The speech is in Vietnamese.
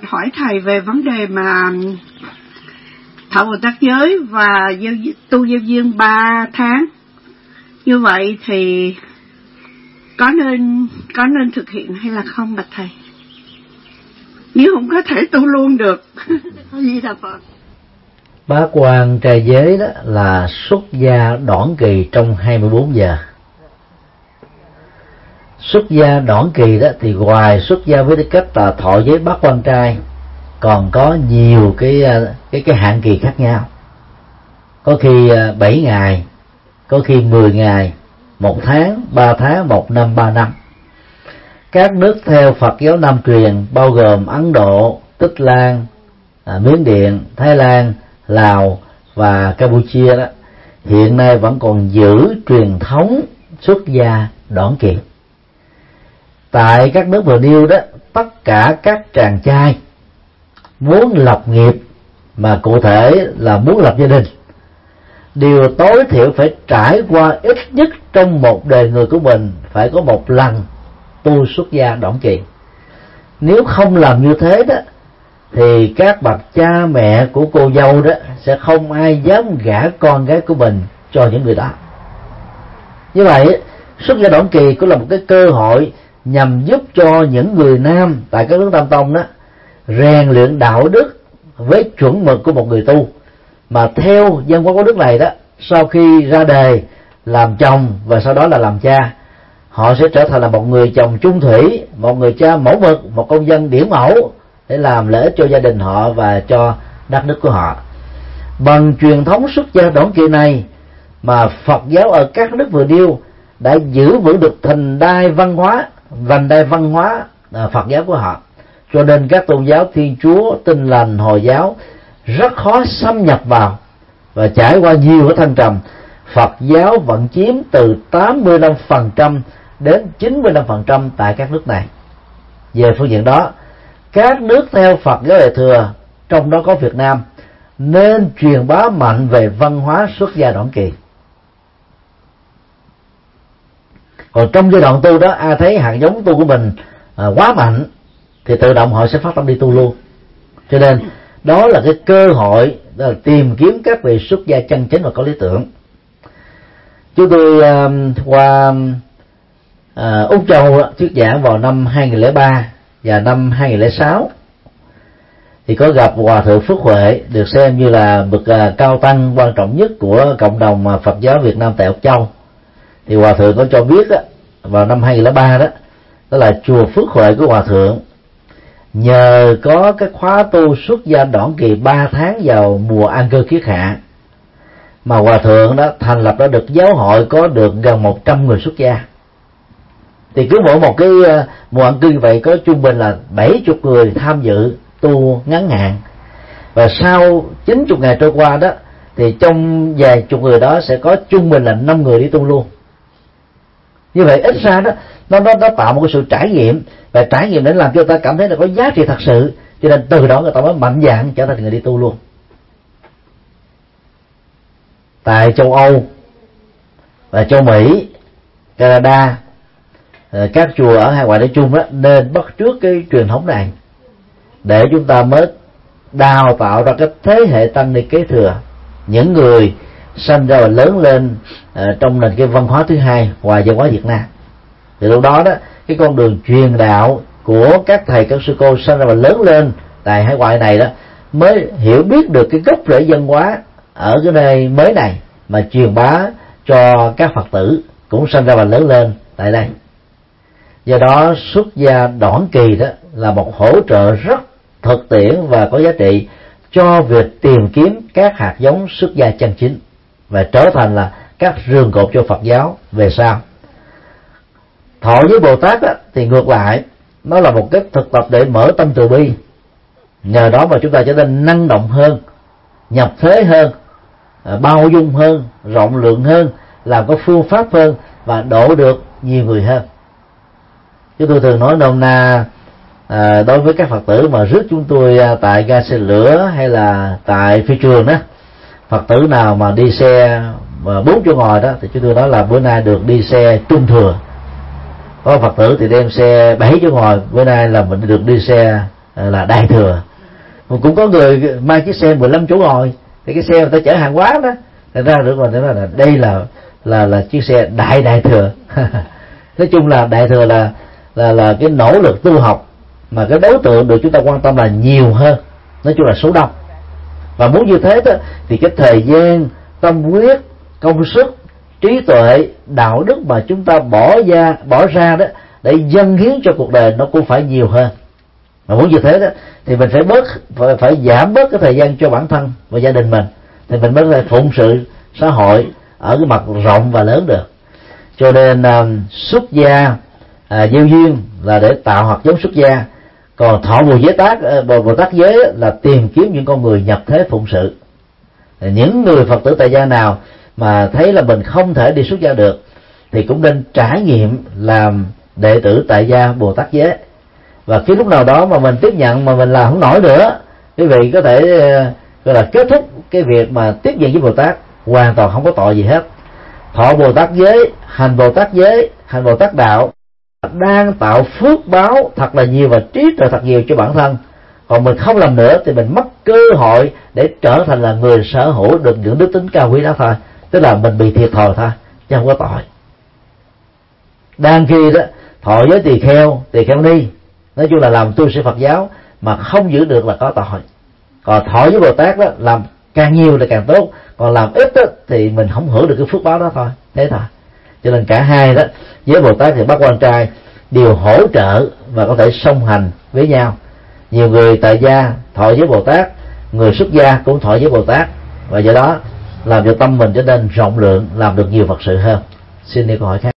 hỏi thầy về vấn đề mà thọ Bồ Tát giới và tu gieo duyên 3 tháng. Như vậy thì có nên thực hiện hay là không bạch thầy? Nếu không có thể tu luôn được. Gì là Phật? Bá quan trai giới đó là xuất gia đoạn kỳ trong 24 giờ. Xuất gia đoạn kỳ đó thì ngoài xuất gia với tư cách là thọ giới bá quan trai, còn có nhiều cái hạn kỳ khác nhau. Có khi 7 ngày, có khi 10 ngày, 1 tháng, 3 tháng, 1 năm, 3 năm. Các nước theo Phật giáo Nam truyền bao gồm Ấn Độ, Tích Lan, Miến Điện, Thái Lan, Lào và Campuchia đó, hiện nay vẫn còn giữ truyền thống xuất gia đoạn kỳ. Tại các nước vừa nêu đó, tất cả các chàng trai muốn lập nghiệp, mà cụ thể là muốn lập gia đình, điều tối thiểu phải trải qua ít nhất trong một đời người của mình phải có một lần tu xuất gia đoạn kỳ. Nếu không làm như thế đó thì các bậc cha mẹ của cô dâu đó sẽ không ai dám gả con gái của mình cho những người đó. Như vậy xuất gia đoạn kỳ cũng là một cái cơ hội nhằm giúp cho những người nam tại các nước Nam Tông đó rèn luyện đạo đức với chuẩn mực của một người tu. Mà theo văn hóa của nước này đó, sau khi ra đời làm chồng và sau đó là làm cha, họ sẽ trở thành là một người chồng chung thủy, một người cha mẫu mực, một công dân điển mẫu để làm lợi ích cho gia đình họ và cho đất nước của họ. Bằng truyền thống xuất gia đoạn kỳ này mà Phật giáo ở các nước vừa nêu đã giữ vững được vành đai văn hóa Phật giáo của họ. Cho nên các tôn giáo Thiên Chúa, Tin Lành, Hồi giáo rất khó xâm nhập vào, và trải qua nhiều cái thăng trầm, Phật giáo vẫn chiếm từ 85% đến 95% tại các nước này. Về phương diện đó, các nước theo Phật giáo Đại thừa, trong đó có Việt Nam, nên truyền bá mạnh về văn hóa xuất gia đoạn kỳ. Còn trong giai đoạn tu đó, ai thấy hạt giống tu của mình quá mạnh thì tự động họ sẽ phát tâm đi tu luôn. Cho nên đó là cái cơ hội là tìm kiếm các vị xuất gia chân chính và có lý tưởng. Chúng tôi qua Úc Châu thuyết giảng vào năm 2003 và năm 2006 thì có gặp Hòa thượng Phước Huệ, được xem như là bậc cao tăng quan trọng nhất của cộng đồng Phật giáo Việt Nam tại Úc Châu. Thì Hòa thượng có cho biết đó, vào năm 2003 đó là chùa Phước Huệ của Hòa thượng nhờ có cái khóa tu xuất gia đoạn kỳ 3 tháng vào mùa an cư kiết hạ mà Hòa thượng đã thành lập ra được giáo hội có được gần 100 người xuất gia. Thì cứ mỗi một cái mùa an cư như vậy có trung bình là 70 người tham dự tu ngắn hạn, và sau 90 ngày trôi qua đó thì trong vài chục người đó sẽ có trung bình là 5 người đi tu luôn. Như vậy ít ra đó nó tạo một cái sự trải nghiệm, và trải nghiệm để làm cho ta cảm thấy là có giá trị thật sự, cho nên từ đó người ta mới mạnh dạn trở thành người đi tu luôn. Tại châu Âu và châu Mỹ, Canada, các chùa ở hai ngoại đại chung đó nên bắt chước cái truyền thống này để chúng ta mới đào tạo ra cái thế hệ tăng ni kế thừa, những người sanh ra và lớn lên trong nền cái văn hóa thứ hai ngoài văn hóa Việt Nam. Từ lúc đó đó, cái con đường truyền đạo của các thầy các sư cô sanh ra và lớn lên tại hải ngoại này đó mới hiểu biết được cái gốc rễ văn hóa ở cái nơi mới này, mà truyền bá cho các Phật tử cũng sanh ra và lớn lên tại đây. Do đó xuất gia đoạn kỳ đó là một hỗ trợ rất thực tiễn và có giá trị cho việc tìm kiếm các hạt giống xuất gia chân chính và trở thành là các rường cột cho Phật giáo về sau. Thọ với Bồ Tát á, thì ngược lại, nó là một cái thực tập để mở tâm từ bi. Nhờ đó mà chúng ta trở nên năng động hơn, nhập thế hơn, bao dung hơn, rộng lượng hơn, làm có phương pháp hơn và độ được nhiều người hơn. Chúng tôi thường nói nôm na đối với các Phật tử mà rước chúng tôi tại ga xe lửa hay là tại phi trường đó, Phật tử nào mà đi xe 4 chỗ ngồi đó thì chúng tôi nói là bữa nay được đi xe trung thừa. Có Phật tử thì đem xe 7 chỗ ngồi, bữa nay là mình được đi xe là đại thừa. Mà cũng có người mang chiếc xe 15 chỗ ngồi, thì cái xe người ta chở hàng hóa đó, thành ra được rồi, nói là đây là chiếc xe đại thừa. Nói chung là đại thừa là cái nỗ lực tu học mà cái đối tượng được chúng ta quan tâm là nhiều hơn, nói chung là số đông. Và muốn như thế đó, thì cái thời gian, tâm huyết, công sức, trí tuệ, đạo đức mà chúng ta bỏ ra đó để dâng hiến cho cuộc đời nó cũng phải nhiều hơn. Mà muốn như thế đó thì mình phải giảm bớt cái thời gian cho bản thân và gia đình mình, thì mình mới có thể phụng sự xã hội ở cái mặt rộng và lớn được. Cho nên xuất gia gieo duyên là để tạo hạt giống xuất gia, còn thọ Bồ Tát giới là tìm kiếm những con người nhập thế phụng sự. Những người Phật tử tại gia nào mà thấy là mình không thể đi xuất gia được thì cũng nên trải nghiệm làm đệ tử tại gia Bồ Tát giới. Và khi lúc nào đó mà mình tiếp nhận mà mình làm không nổi nữa, quý vị có thể gọi là kết thúc cái việc mà tiếp nhận với Bồ Tát, hoàn toàn không có tội gì hết. Thọ Bồ Tát giới, hành Bồ Tát giới, hành Bồ Tát đạo đang tạo phước báo thật là nhiều và trí tuệ thật nhiều cho bản thân. Còn mình không làm nữa thì mình mất cơ hội để trở thành là người sở hữu được những đức tính cao quý đó thôi. Tức là mình bị thiệt thòi thôi, chứ không có tội. Đang khi đó thọ giới tỳ kheo ni, nói chung là làm tu sĩ Phật giáo mà không giữ được là có tội. Còn thọ với Bồ Tát đó, làm càng nhiều là càng tốt, còn làm ít đó, thì mình không hưởng được cái phước báo đó thôi, thế thôi. Cho nên cả hai đó, với Bồ Tát thì Bát Quan Trai đều hỗ trợ và có thể song hành với nhau. Nhiều người tại gia thọ với Bồ Tát, người xuất gia cũng thọ với Bồ Tát, và do đó làm cho tâm mình trở nên rộng lượng, làm được nhiều Phật sự hơn. Xin đi câu hỏi khác.